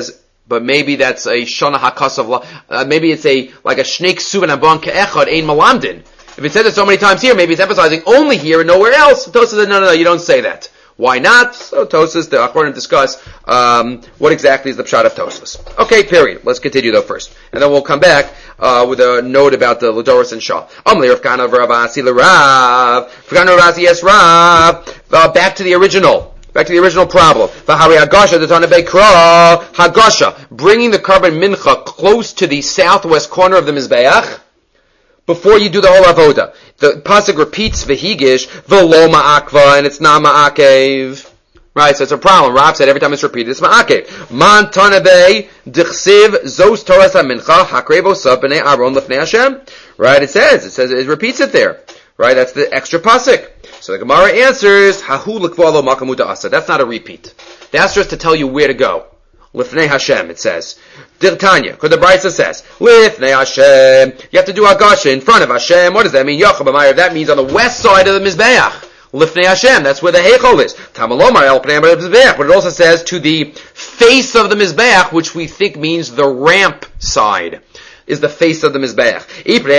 Speaker 1: but maybe that's a shana hakas of uh, maybe it's a like a shneik suvan abon ke'echad ein malamdin. If it says it so many times here, maybe it's emphasizing only here and nowhere else. Tosas said, no, no, no, you don't say that. Why not? So Tosas, the Achronim discuss um, what exactly is the pshat of Tosas. Okay, period. Let's continue though first, and then we'll come back uh, with a note about the Ladoris and Shah. Amli Rav Kana Ravasi Larav. Rav Ravasi yes Rav. Uh, back to the original. Back to the original problem. V'hari Hagasha the Tana Beikra Hagasha, bringing the carbon mincha close to the southwest corner of the Mizbeach. Before you do the whole avoda, the pasuk repeats v'higish v'lo ma'akva, and it's not ma'akev. Right, so it's a problem. Rav said every time it's repeated, it's ma'akev. Man tanabei dichsiv zos toras ha'mincha hakrevo sab b'nei Aaron lefnei Hashem. Right, it says, it says, it repeats it there. Right, that's the extra pasuk. So the Gemara answers, hahu l'kvalo makamuta asa. That's not a repeat. That's just to tell you where to go. Lifnei Hashem, it says. Dirtanya, because the Brisa says, Lifnei Hashem. You have to do Hagasha in front of Hashem. What does that mean? Yochab Amayr. That means on the west side of the Mizbeach. Lifnei Hashem. That's where the Heichol is. Tamalomar El Pnei Mizbeach. But it also says to the face of the Mizbeach, which we think means the ramp side. Is the face of the Mizbeach.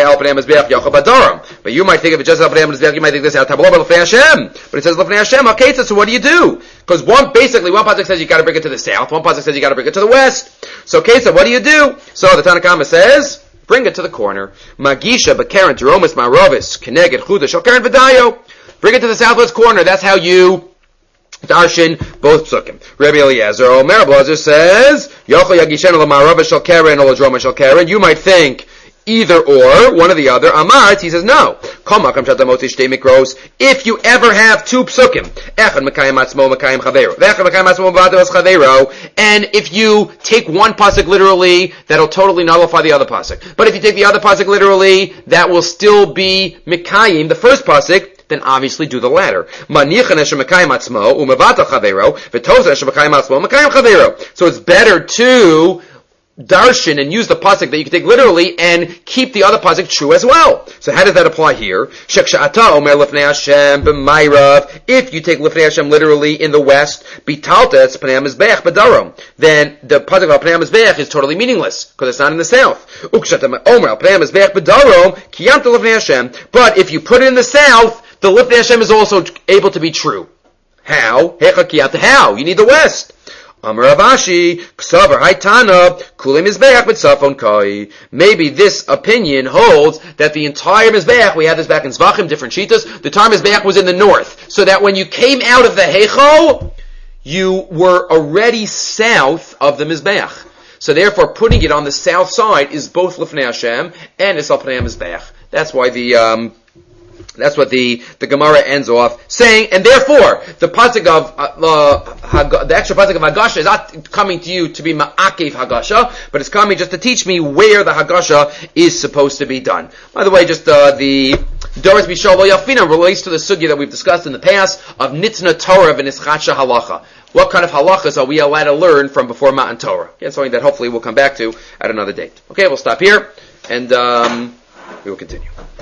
Speaker 1: But you might think of it just as Mizbeach, you might think this out. But it says Lefnei Hashem. Okay, so what do you do? Because one, basically, one pasuk says you got to bring it to the south, one pasuk says you got to bring it to the west. So, okay, so what do you do? So the Tanakama says, bring it to the corner. Magisha b'keren teromis ma'rovis keneged chuda shel keren v'dayo. Bring it to the southwest corner. That's how you darshan both psukim. Rabbi Eliezer, Omer Eliezer says, Yochel yagishenu l'ma'rovis shel keren or l'droma shel keren. You might think either or, one or the other. Amart, he says no. If you ever have two psukim, and if you take one pasuk literally, that'll totally nullify the other pasuk. But if you take the other pasuk literally, that will still be mikayim, the first pasuk, then obviously do the latter. So it's better to darshan and use the pasuk that you can take literally and keep the other pasuk true as well. So how does that apply here? If you take lifnei Hashem literally in the west, bitalta it's pnei mizbeach b'darom, then the pasuk of pnei mizbeach is totally meaningless because it's not in the south. But if you put it in the south, the lifnei Hashem is also able to be true. How? How? You need the west. Amar Avashi, Ksavar Haitana, Kulim Mizbeach B'Tzafon Kai. Maybe this opinion holds that the entire Mizbeach, we had this back in Zvachim, different Shitas, the entire Mizbeach was in the north. So that when you came out of the Heichal, you were already south of the Mizbeach. So therefore, putting it on the south side is both Lifnei Hashem and Isal Pnei Mizbeach. That's why the, um, That's what the, the Gemara ends off saying, and therefore, the pasuk of, uh, Hag- the extra pasuk of Hagasha is not coming to you to be Ma'akev Hagasha, but it's coming just to teach me where the Hagasha is supposed to be done. By the way, just, uh, the Doris Bishol Yafina relates to the sugya that we've discussed in the past of Nitna Torah v'Nischacha Halacha. What kind of halachas are we allowed to learn from before Matan Torah? Yeah, something that hopefully we'll come back to at another date. Okay, we'll stop here, and, um, we will continue.